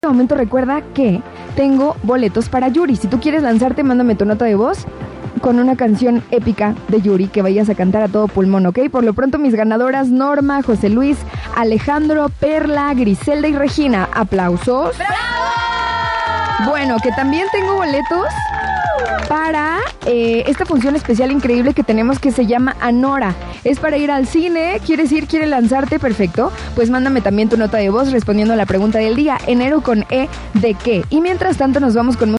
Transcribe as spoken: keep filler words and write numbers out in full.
En este momento recuerda que tengo boletos para Yuri. Si tú quieres lanzarte, mándame tu nota de voz con una canción épica de Yuri que vayas a cantar a todo pulmón, ¿ok? Por lo pronto, mis ganadoras: Norma, José Luis, Alejandro, Perla, Griselda y Regina. ¡Aplausos! ¡Bravo! Bueno, que también tengo boletos para eh, esta función especial increíble que tenemos que se llama Anora. Es para ir al cine. ¿Quieres ir? ¿Quieres lanzarte? Perfecto. Pues mándame también tu nota de voz respondiendo a la pregunta del día. Enero con E, ¿de qué? Y mientras tanto nos vamos con